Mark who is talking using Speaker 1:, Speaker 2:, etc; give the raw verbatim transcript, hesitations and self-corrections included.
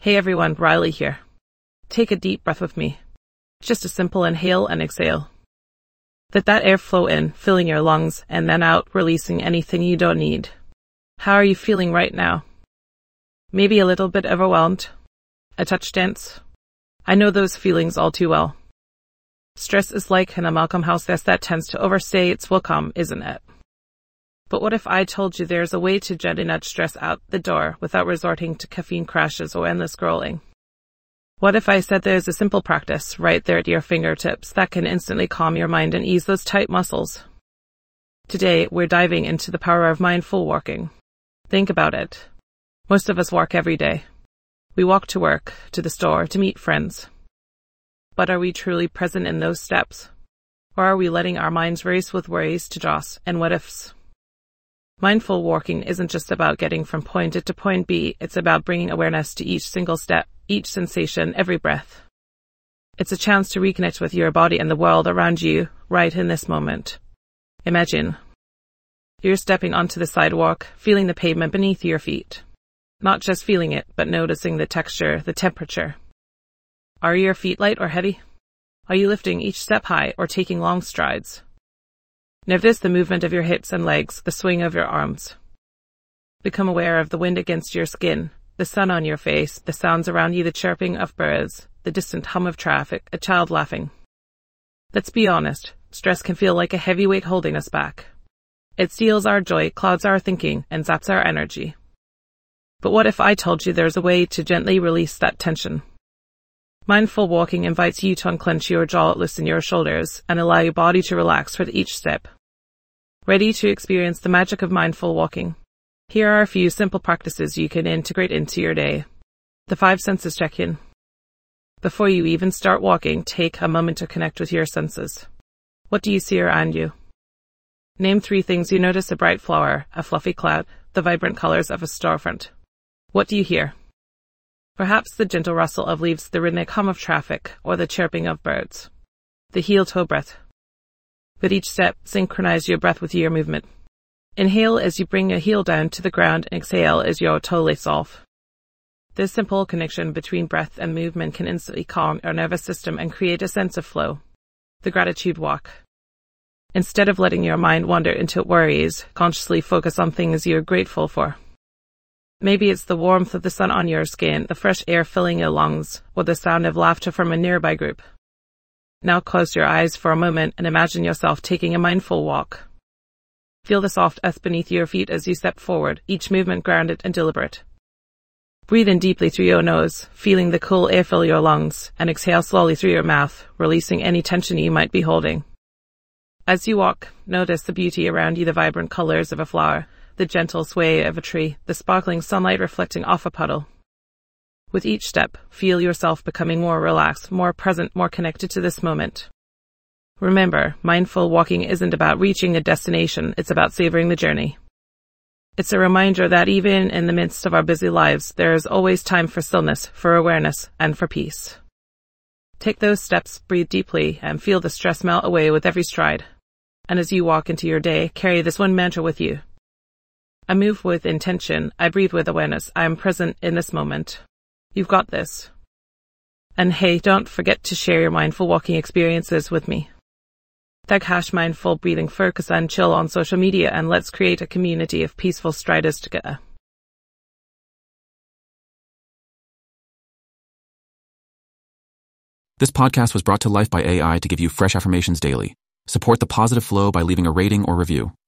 Speaker 1: Hey everyone, Riley here. Take a deep breath with me. Just a simple inhale and exhale. Let that air flow in, filling your lungs, and then out, releasing anything you don't need. How are you feeling right now? Maybe a little bit overwhelmed? A touch tense? I know those feelings all too well. Stress is like an amalgam house that tends to overstay its welcome, isn't it? But what if I told you there's a way to gently nudge stress out the door without resorting to caffeine crashes or endless scrolling? What if I said there's a simple practice right there at your fingertips that can instantly calm your mind and ease those tight muscles? Today, we're diving into the power of mindful walking. Think about it. Most of us walk every day. We walk to work, to the store, to meet friends. But are we truly present in those steps? Or are we letting our minds race with worries to dross and what-ifs? Mindful walking isn't just about getting from point A to point B, it's about bringing awareness to each single step, each sensation, every breath. It's a chance to reconnect with your body and the world around you, right in this moment. Imagine you're stepping onto the sidewalk, feeling the pavement beneath your feet. Not just feeling it, but noticing the texture, the temperature. Are your feet light or heavy? Are you lifting each step high or taking long strides? Notice the movement of your hips and legs, the swing of your arms. Become aware of the wind against your skin, the sun on your face, the sounds around you, the chirping of birds, the distant hum of traffic, a child laughing. Let's be honest, stress can feel like a heavy weight holding us back. It steals our joy, clouds our thinking, and zaps our energy. But what if I told you there's a way to gently release that tension? Mindful walking invites you to unclench your jaw, loosen your shoulders, and allow your body to relax with each step. Ready to experience the magic of mindful walking? Here are a few simple practices you can integrate into your day. The five senses check-in. Before you even start walking, take a moment to connect with your senses. What do you see around you? Name three things you notice: a bright flower, a fluffy cloud, the vibrant colors of a storefront. What do you hear? Perhaps the gentle rustle of leaves, the rhythmic hum of traffic, or the chirping of birds. The heel-toe breath. With each step, synchronize your breath with your movement. Inhale as you bring your heel down to the ground, and exhale as your toe lifts off. This simple connection between breath and movement can instantly calm our nervous system and create a sense of flow. The gratitude walk. Instead of letting your mind wander into worries, consciously focus on things you're grateful for. Maybe it's the warmth of the sun on your skin, the fresh air filling your lungs, or the sound of laughter from a nearby group. Now close your eyes for a moment and imagine yourself taking a mindful walk. Feel the soft earth beneath your feet as you step forward, each movement grounded and deliberate. Breathe in deeply through your nose, feeling the cool air fill your lungs, and exhale slowly through your mouth, releasing any tension you might be holding. As you walk, notice the beauty around you, the vibrant colors of a flower, the gentle sway of a tree, the sparkling sunlight reflecting off a puddle. With each step, feel yourself becoming more relaxed, more present, more connected to this moment. Remember, mindful walking isn't about reaching a destination, it's about savoring the journey. It's a reminder that even in the midst of our busy lives, there is always time for stillness, for awareness, and for peace. Take those steps, breathe deeply, and feel the stress melt away with every stride. And as you walk into your day, carry this one mantra with you. I move with intention, I breathe with awareness, I am present in this moment. You've got this. And hey, don't forget to share your mindful walking experiences with me. Tag hash mindful breathing focus and chill on social media, and let's create a community of peaceful striders together.
Speaker 2: This podcast was brought to life by A I to give you fresh affirmations daily. Support the positive flow by leaving a rating or review.